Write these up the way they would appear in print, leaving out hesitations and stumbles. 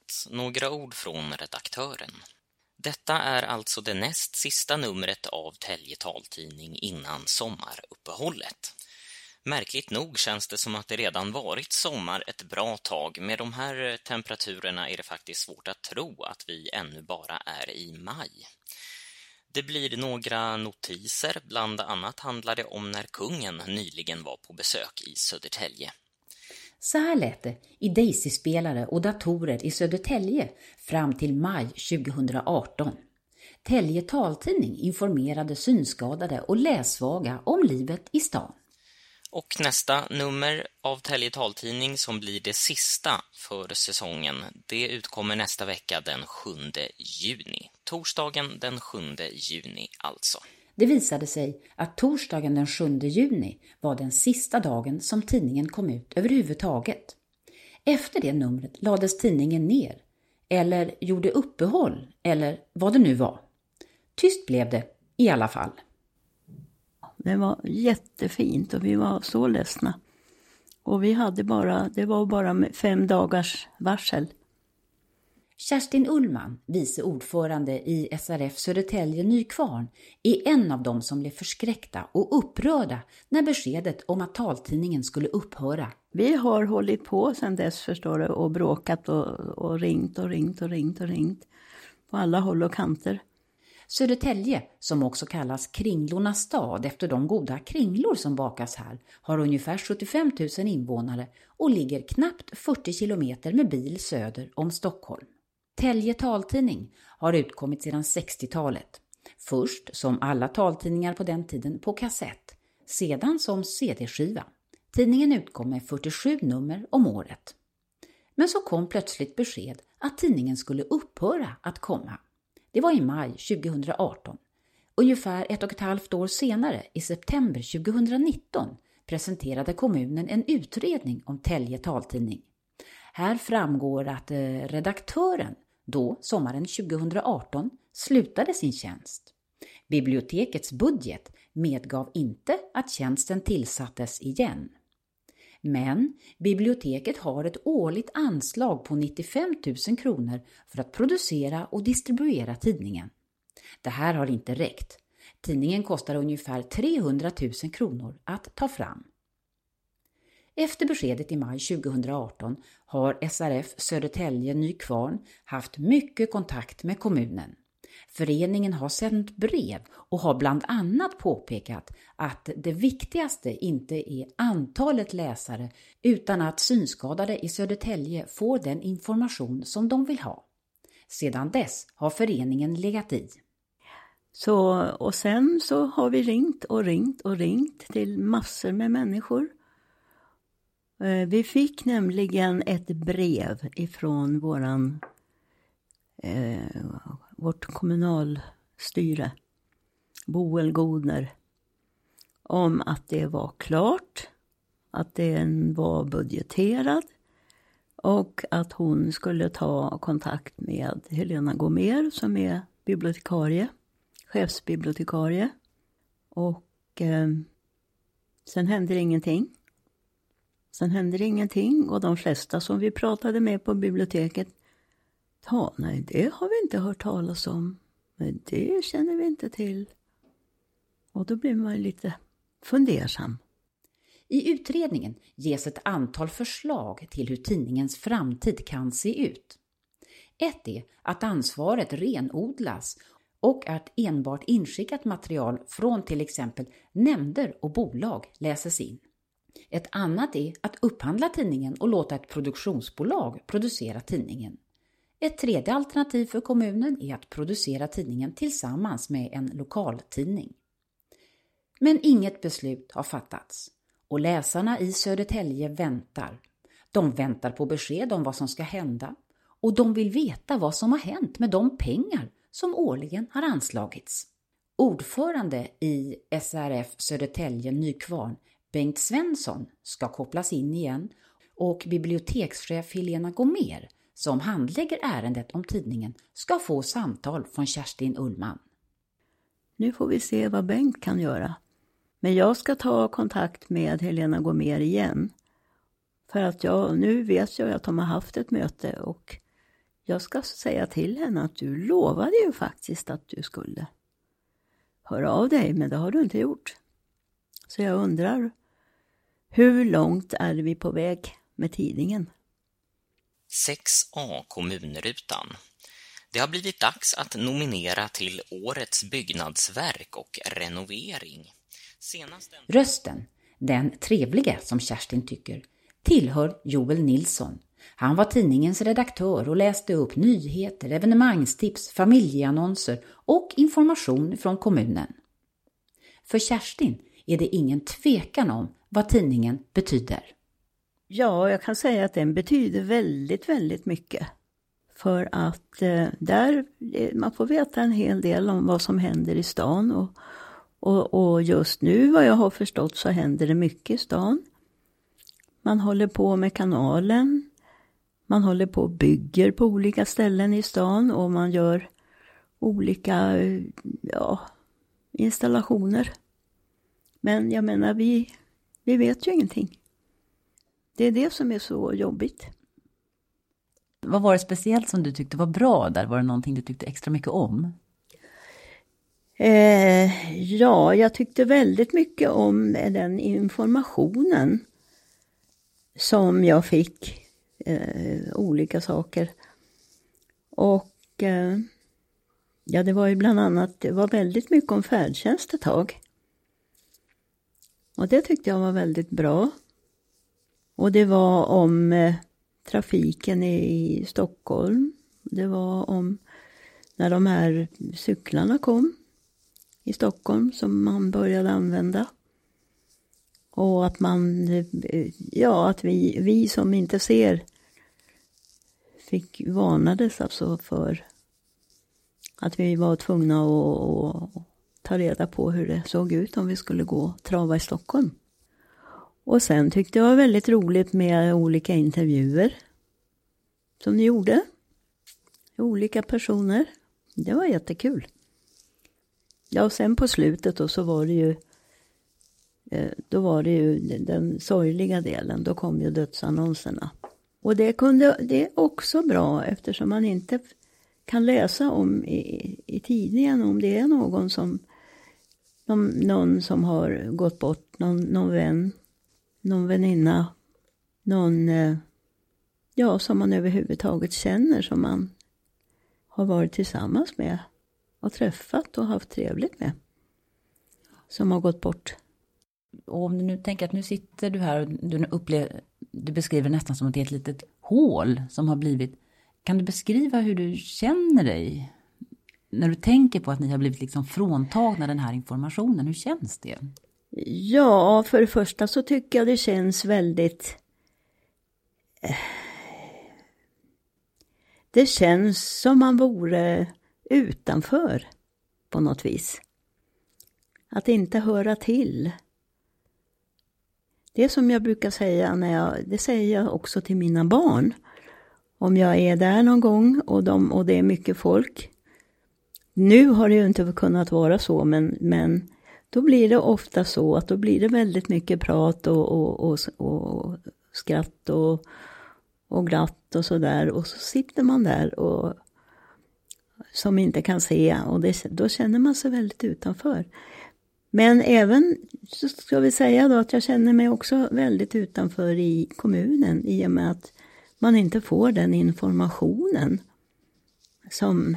några ord från redaktören. Detta är alltså det näst sista numret av Telge taltidning innan sommaruppehållet. Märkligt nog känns det som att det redan varit sommar ett bra tag. Med de här temperaturerna är det faktiskt svårt att tro att vi ännu bara är i maj. Det blir några notiser, bland annat handlar det om när kungen nyligen var på besök i Södertälje. Så här lät det i Daisy-spelare och datorer i Södertälje fram till maj 2018. Telge taltidning informerade synskadade och lässvaga om livet i stan. Och nästa nummer av Telge taltidning som blir det sista för säsongen, det utkommer nästa vecka den 7 juni. Torsdagen den 7 juni alltså. Det visade sig att torsdagen den 7 juni var den sista dagen som tidningen kom ut överhuvudtaget. Efter det numret lades tidningen ner, eller gjorde uppehåll, eller vad det nu var. Tyst blev det i alla fall. Det var jättefint och vi var så ledsna. Och det var bara 5 dagars varsel. Kerstin Ullman, vice ordförande i SRF Södertälje Nykvarn, är en av dem som blev förskräckta och upprörda när beskedet om att taltidningen skulle upphöra. Vi har hållit på sedan dess, förstår du, och bråkat och ringt på alla håll och kanter. Södertälje, som också kallas Kringlornas stad efter de goda kringlor som bakas här, har ungefär 75 000 invånare och ligger knappt 40 kilometer med bil söder om Stockholm. Telge taltidning har utkommit sedan 60-talet. Först som alla taltidningar på den tiden på kassett, sedan som CD-skiva. Tidningen utkom med 47 nummer om året. Men så kom plötsligt besked att tidningen skulle upphöra att komma. Det var i maj 2018. Ungefär 1,5 år senare, i september 2019, presenterade kommunen en utredning om Telge taltidning. Här framgår att redaktören, då sommaren 2018, slutade sin tjänst. Bibliotekets budget medgav inte att tjänsten tillsattes igen. Men biblioteket har ett årligt anslag på 95 000 kronor för att producera och distribuera tidningen. Det här har inte räckt. Tidningen kostar ungefär 300 000 kronor att ta fram. Efter beskedet i maj 2018 har SRF Södertälje Nykvarn haft mycket kontakt med kommunen. Föreningen har sänt brev och har bland annat påpekat att det viktigaste inte är antalet läsare utan att synskadade i Södertälje får den information som de vill ha. Sedan dess har föreningen legat i. Och sen så har vi ringt till massor med människor. Vi fick nämligen ett brev ifrån vårt kommunalstyre, Boel Godner, om att det var klart, att den var budgeterad och att hon skulle ta kontakt med Helena Gomér som är chefsbibliotekarie. Och sen hände ingenting och de flesta som vi pratade med på biblioteket nej, det har vi inte hört talas om. Men det känner vi inte till. Och då blir man lite fundersam. I utredningen ges ett antal förslag till hur tidningens framtid kan se ut. Ett är att ansvaret renodlas och att enbart inskickat material från till exempel nämnder och bolag läses in. Ett annat är att upphandla tidningen och låta ett produktionsbolag producera tidningen. Ett tredje alternativ för kommunen är att producera tidningen tillsammans med en lokaltidning. Men inget beslut har fattats och läsarna i Södertälje väntar. De väntar på besked om vad som ska hända och de vill veta vad som har hänt med de pengar som årligen har anslagits. Ordförande i SRF Södertälje Nykvarn, Bengt Svensson, ska kopplas in igen och bibliotekschef Helena Gomér, som handlägger ärendet om tidningen, ska få samtal från Kerstin Ullman. Nu får vi se vad Bengt kan göra. Men jag ska ta kontakt med Helena Gomér igen. För att nu vet jag att de har haft ett möte och jag ska säga till henne att du lovade ju faktiskt att du skulle höra av dig, men det har du inte gjort. Så jag undrar, hur långt är vi på väg med tidningen? 6A kommunrutan. Det har blivit dags att nominera till årets byggnadsverk och renovering. Rösten, den trevliga som Kerstin tycker, tillhör Joel Nilsson. Han var tidningens redaktör och läste upp nyheter, evenemangstips, familjeannonser och information från kommunen. För Kerstin är det ingen tvekan om vad tidningen betyder. Ja, jag kan säga att den betyder väldigt, väldigt mycket. För att där man får veta en hel del om vad som händer i stan. Och just nu, vad jag har förstått, så händer det mycket i stan. Man håller på med kanalen. Man håller på och bygger på olika ställen i stan. Och man gör olika installationer. Men jag menar, vi vet ju ingenting. Det är det som är så jobbigt. Vad var det speciellt som du tyckte var bra där? Var det någonting du tyckte extra mycket om? Ja, jag tyckte väldigt mycket om den informationen som jag fick. Olika saker. Och det var ju bland annat, det var väldigt mycket om färdtjänst ett tag. Och det tyckte jag var väldigt bra. Och det var om trafiken i Stockholm. Det var om när de här cyklarna kom i Stockholm som man började använda. Och att att vi som inte ser varnades alltså för att vi var tvungna att ta reda på hur det såg ut om vi skulle gå och trava i Stockholm. Och sen tyckte jag var väldigt roligt med olika intervjuer som ni gjorde. Olika personer. Det var jättekul. Ja, och sen på slutet då så var det ju den sorgliga delen. Då kom ju dödsannonserna. Och det är också bra eftersom man inte kan läsa om i tidningen om det är någon som har gått bort, någon vän, någon väninna, någon som man överhuvudtaget känner, som man har varit tillsammans med och träffat och haft trevligt med, som har gått bort. Och om du nu tänker att nu sitter du här och du beskriver nästan som att det är ett litet hål som har blivit. Kan du beskriva hur du känner dig när du tänker på att ni har blivit liksom fråntagna den här informationen? Hur känns det? Ja, för det första så tycker jag det känns väldigt... Det känns som man vore utanför på något vis. Att inte höra till. Det som jag brukar säga det säger jag också till mina barn. Om jag är där någon gång och det är mycket folk. Nu har det ju inte kunnat vara så, men då blir det ofta så att då blir det väldigt mycket prat och skratt och glatt och sådär. Och så sitter man där och som inte kan se, och då känner man sig väldigt utanför. Men även så ska vi säga då att jag känner mig också väldigt utanför i kommunen i och med att man inte får den informationen som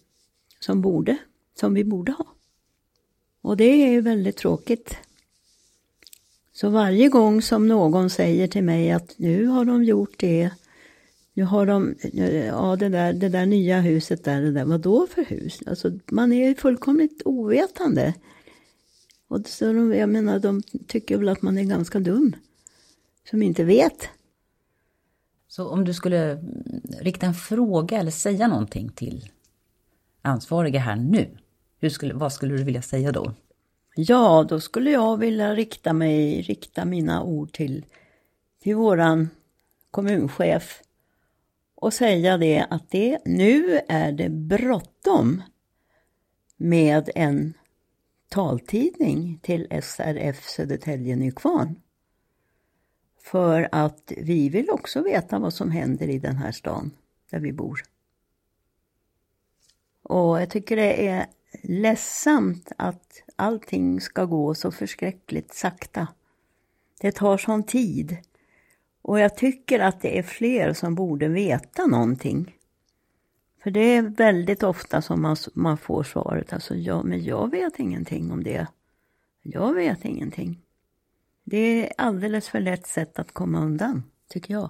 vi borde ha. Och det är ju väldigt tråkigt. Så varje gång som någon säger till mig att nu har de gjort det, nu har de, det där nya huset där, vad då för hus? Alltså man är fullkomligt ovetande. Och så jag menar, de tycker väl att man är ganska dum som inte vet. Så om du skulle rikta en fråga eller säga någonting till ansvariga här nu, vad skulle du vilja säga då? Ja, då skulle jag vilja rikta mina ord till våran kommunchef och säga det att nu är det bråttom med en taltidning till SRF Södertälje Nykvarn. För att vi vill också veta vad som händer i den här stan där vi bor. Och jag tycker det är ledsamt att allting ska gå så förskräckligt sakta. Det tar sån tid. Och jag tycker att det är fler som borde veta någonting. För det är väldigt ofta som man får svaret. Alltså, men jag vet ingenting om det. Jag vet ingenting. Det är alldeles för lätt sätt att komma undan, tycker jag.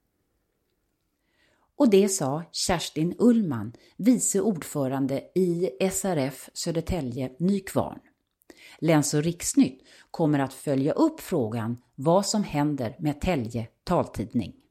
Och det sa Kerstin Ullman, vice ordförande i SRF Södertälje Nykvarn. Läns- och Riksnytt kommer att följa upp frågan vad som händer med Tälje taltidning.